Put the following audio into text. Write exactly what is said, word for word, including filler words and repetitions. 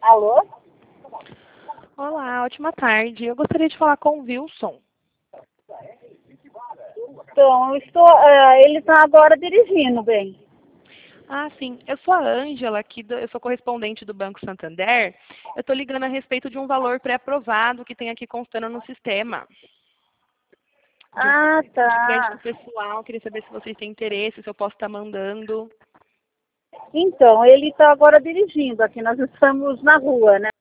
Alô? Olá, ótima tarde. Eu gostaria de falar com o Wilson. Então, eu estou, uh, ele está agora dirigindo, bem. Ah, sim. Eu sou a Ângela, aqui do, eu sou correspondente do Banco Santander. Eu estou ligando a respeito de um valor pré-aprovado que tem aqui constando no sistema. De, um, Ah, de crédito tá. pessoal. Queria saber se vocês têm interesse, se eu posso estar mandando. Então, ele está agora dirigindo aqui. Nós estamos na rua, né?